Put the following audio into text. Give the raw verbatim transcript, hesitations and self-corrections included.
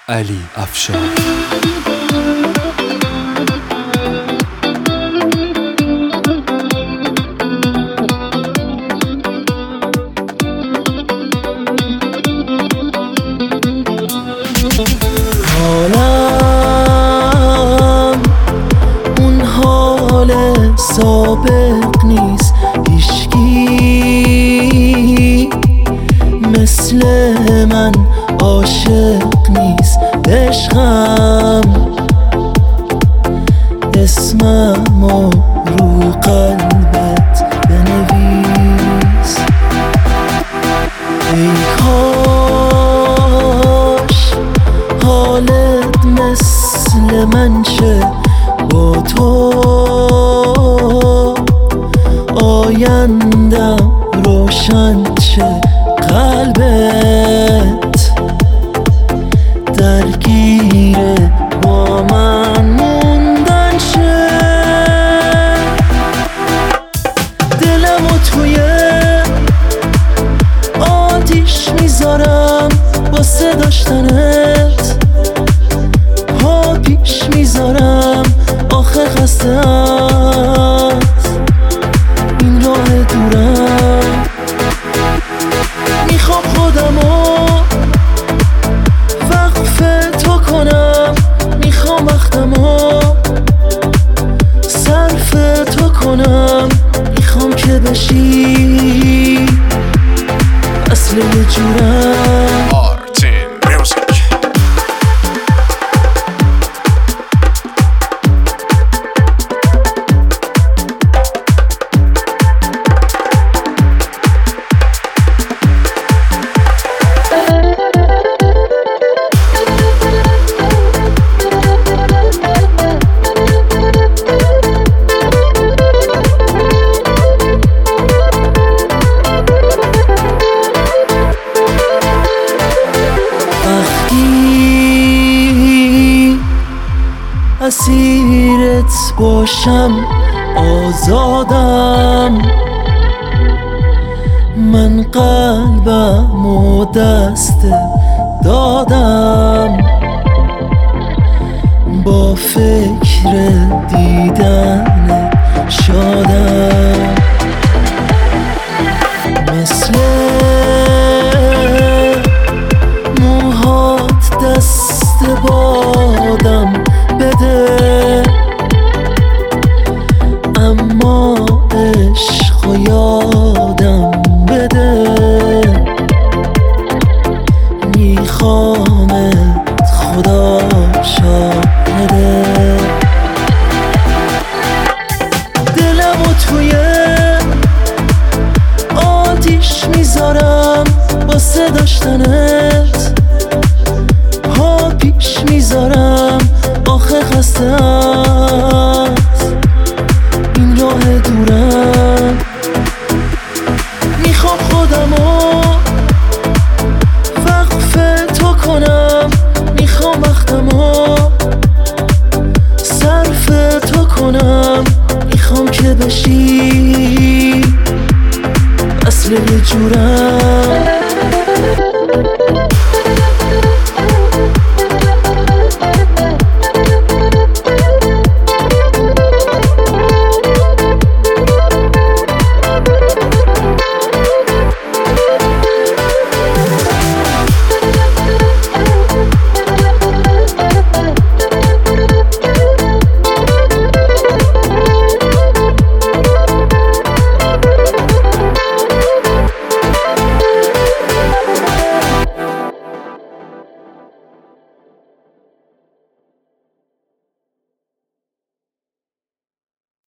علی افشار. حالم اون حال سابق نیست، هیچکی مثل من عاشق نیست. عشقم اسممو رو قلبت بنویس. ای کاش حالت مثل من شه، با تو آیندم روشن شه. قلبت درگیره با من موندن شه. دلمو توی آتیش میذارم واسه داشتنت، پا پیش میذارم آخه خسته است این راه دورم. میخوام خودمو وقف تو کنم، میخوام وقتمو صرف تو کنم. میخوام که بشی اصل یه جورم. اسیرت باشم آزادم، من قلبم و دست دادم. با فکر دیدن شادم، مثل موهات دست بادم بده. اما عشق و یادم بده، میخوامت خدا شاهده. دلمو توی آتیش میذارم واسه داشتنت، پا پیش میذارم آخه خسته است این راه دورم. میخوام خودمو وقف تو کنم، میخوام وقتمو صرف تو کنم. میخوام که بشی اصل یه جورم.